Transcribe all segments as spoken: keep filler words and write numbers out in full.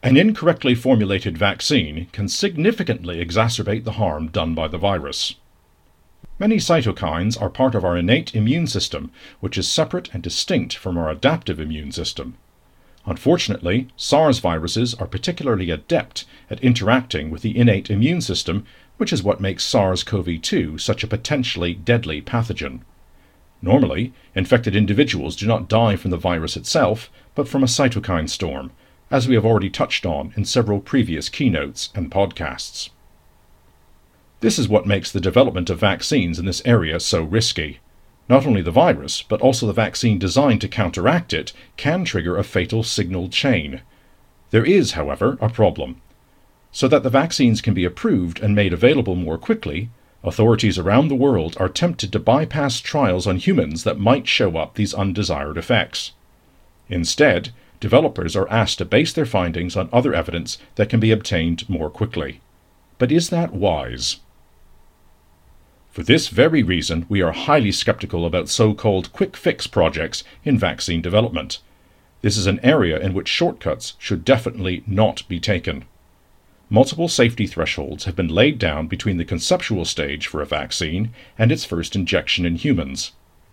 An incorrectly formulated vaccine can significantly exacerbate the harm done by the virus. Many cytokines are part of our innate immune system, which is separate and distinct from our adaptive immune system. Unfortunately, SARS viruses are particularly adept at interacting with the innate immune system, which is what makes SARS CoV two such a potentially deadly pathogen. Normally, infected individuals do not die from the virus itself, but from a cytokine storm, as we have already touched on in several previous keynotes and podcasts. This is what makes the development of vaccines in this area so risky. Not only the virus, but also the vaccine designed to counteract it can trigger a fatal signal chain. There is, however, a problem. So that the vaccines can be approved and made available more quickly, authorities around the world are tempted to bypass trials on humans that might show up these undesired effects. Instead, developers are asked to base their findings on other evidence that can be obtained more quickly. But is that wise? For this very reason, we are highly skeptical about so-called quick-fix projects in vaccine development. This is an area in which shortcuts should definitely not be taken. Multiple safety thresholds have been laid down between the conceptual stage for a vaccine and its first injection in humans.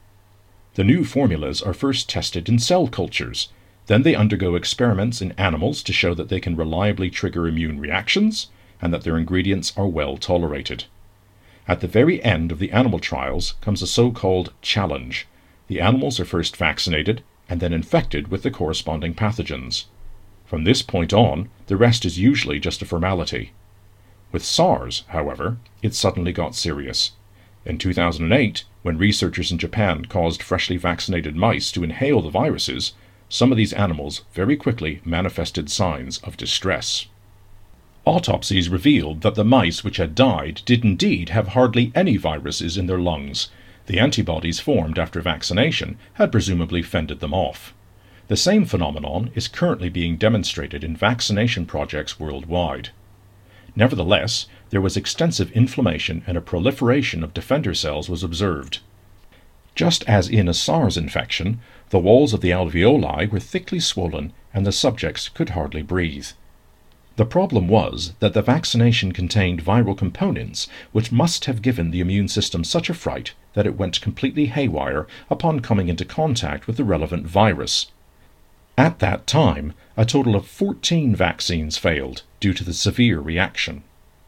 The new formulas are first tested in cell cultures. Then they undergo experiments in animals to show that they can reliably trigger immune reactions and that their ingredients are well tolerated. At the very end of the animal trials comes a so-called challenge. The animals are first vaccinated and then infected with the corresponding pathogens. From this point on, the rest is usually just a formality. With SARS, however, it suddenly got serious. In two thousand eight, when researchers in Japan caused freshly vaccinated mice to inhale the viruses, some of these animals very quickly manifested signs of distress. Autopsies revealed that the mice which had died did indeed have hardly any viruses in their lungs. The antibodies formed after vaccination had presumably fended them off. The same phenomenon is currently being demonstrated in vaccination projects worldwide. Nevertheless, there was extensive inflammation and a proliferation of defender cells was observed. Just as in a SARS infection, the walls of the alveoli were thickly swollen and the subjects could hardly breathe. The problem was that the vaccination contained viral components which must have given the immune system such a fright that it went completely haywire upon coming into contact with the relevant virus. At that time, a total of fourteen vaccines failed due to the severe reaction.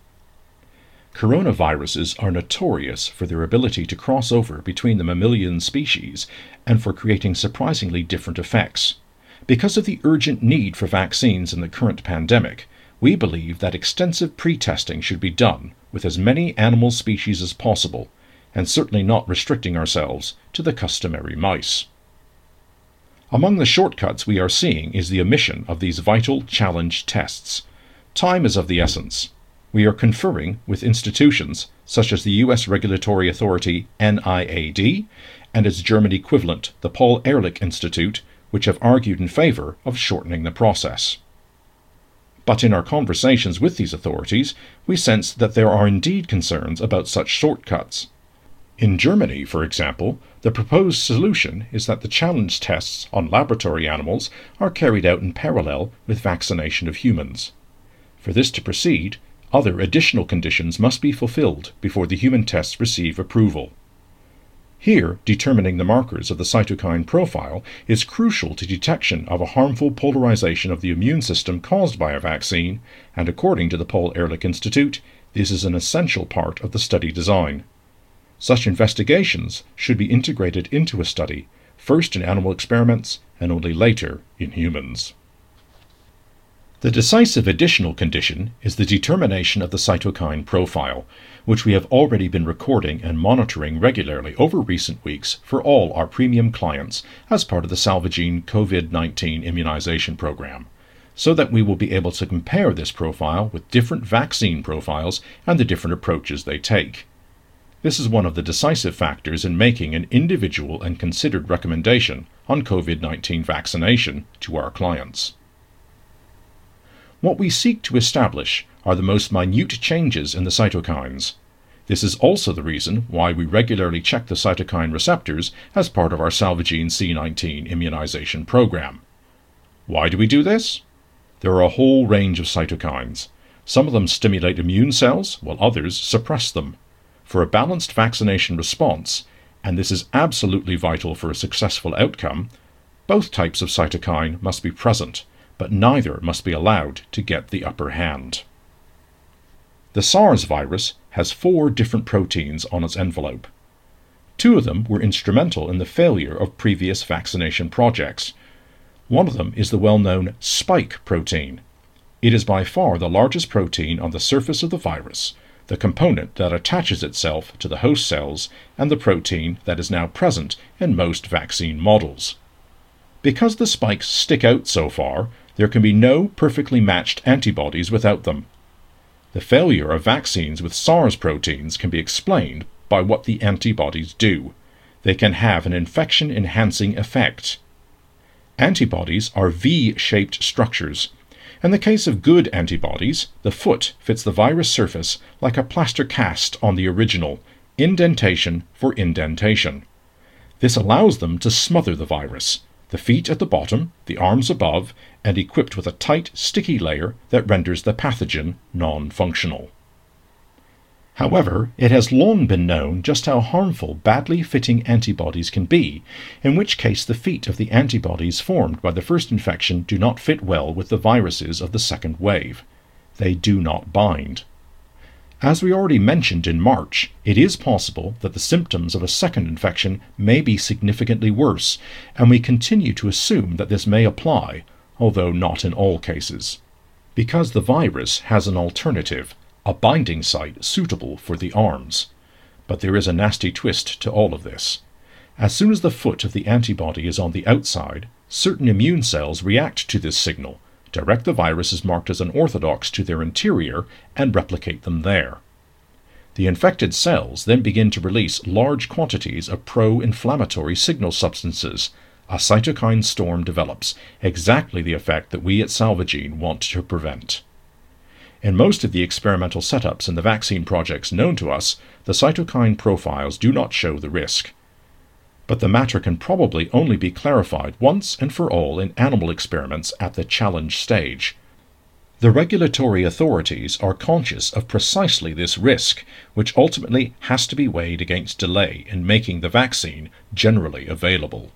Coronaviruses are notorious for their ability to cross over between the mammalian species and for creating surprisingly different effects. Because of the urgent need for vaccines in the current pandemic, we believe that extensive pre-testing should be done with as many animal species as possible, and certainly not restricting ourselves to the customary mice. Among the shortcuts we are seeing is the omission of these vital challenge tests. Time is of the essence. We are conferring with institutions such as the U S regulatory authority N I A D and its German equivalent, the Paul Ehrlich Institute, which have argued in favor of shortening the process. But in our conversations with these authorities, we sense that there are indeed concerns about such shortcuts. In Germany, for example, the proposed solution is that the challenge tests on laboratory animals are carried out in parallel with vaccination of humans. For this to proceed, other additional conditions must be fulfilled before the human tests receive approval. Here, determining the markers of the cytokine profile is crucial to detection of a harmful polarization of the immune system caused by a vaccine, and according to the Paul Ehrlich Institute, this is an essential part of the study design. Such investigations should be integrated into a study, first in animal experiments and only later in humans. The decisive additional condition is the determination of the cytokine profile, which we have already been recording and monitoring regularly over recent weeks for all our premium clients as part of the Salvagene COVID nineteen immunization program, so that we will be able to compare this profile with different vaccine profiles and the different approaches they take. This is one of the decisive factors in making an individual and considered recommendation on COVID nineteen vaccination to our clients. What we seek to establish are the most minute changes in the cytokines. This is also the reason why we regularly check the cytokine receptors as part of our Salvagene C nineteen immunization program. Why do we do this? There are a whole range of cytokines. Some of them stimulate immune cells, while others suppress them. For a balanced vaccination response, and this is absolutely vital for a successful outcome, both types of cytokine must be present, but neither must be allowed to get the upper hand. The SARS virus has four different proteins on its envelope. Two of them were instrumental in the failure of previous vaccination projects. One of them is the well-known spike protein. It is by far the largest protein on the surface of the virus, the component that attaches itself to the host cells and the protein that is now present in most vaccine models. Because the spikes stick out so far, there can be no perfectly matched antibodies without them. The failure of vaccines with SARS proteins can be explained by what the antibodies do. They can have an infection-enhancing effect. Antibodies are V-shaped structures. In the case of good antibodies, the foot fits the virus surface like a plaster cast on the original, indentation for indentation. This allows them to smother the virus, the feet at the bottom, the arms above, and equipped with a tight, sticky layer that renders the pathogen non-functional. However, it has long been known just how harmful badly fitting antibodies can be, in which case the feet of the antibodies formed by the first infection do not fit well with the viruses of the second wave. They do not bind. As we already mentioned in March, it is possible that the symptoms of a second infection may be significantly worse, and we continue to assume that this may apply, although not in all cases. Because the virus has an alternative, a binding site suitable for the arms. But there is a nasty twist to all of this. As soon as the foot of the antibody is on the outside, certain immune cells react to this signal, direct the viruses marked as unorthodox to their interior, and replicate them there. The infected cells then begin to release large quantities of pro-inflammatory signal substances. A cytokine storm develops, exactly the effect that we at Salvagene want to prevent. In most of the experimental setups in the vaccine projects known to us, the cytokine profiles do not show the risk. But the matter can probably only be clarified once and for all in animal experiments at the challenge stage. The regulatory authorities are conscious of precisely this risk, which ultimately has to be weighed against delay in making the vaccine generally available.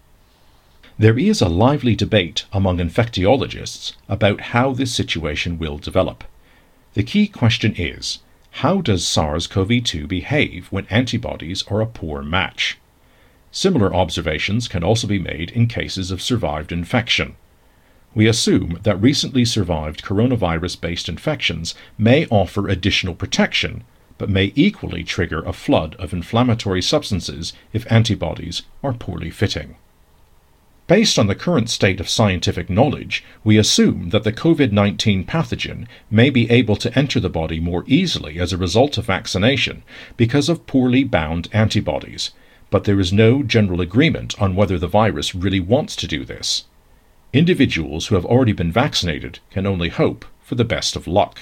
There is a lively debate among infectiologists about how this situation will develop. The key question is, how does SARS CoV two behave when antibodies are a poor match? Similar observations can also be made in cases of survived infection. We assume that recently survived coronavirus-based infections may offer additional protection, but may equally trigger a flood of inflammatory substances if antibodies are poorly fitting. Based on the current state of scientific knowledge, we assume that the COVID nineteen pathogen may be able to enter the body more easily as a result of vaccination because of poorly bound antibodies, but there is no general agreement on whether the virus really wants to do this. Individuals who have already been vaccinated can only hope for the best of luck.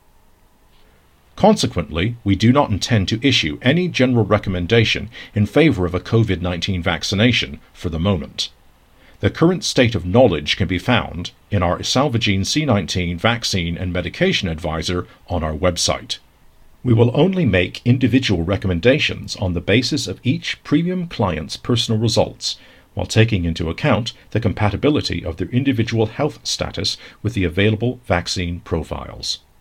Consequently, we do not intend to issue any general recommendation in favor of a COVID nineteen vaccination for the moment. The current state of knowledge can be found in our Salvagene C nineteen Vaccine and Medication Advisor on our website. We will only make individual recommendations on the basis of each premium client's personal results, while taking into account the compatibility of their individual health status with the available vaccine profiles.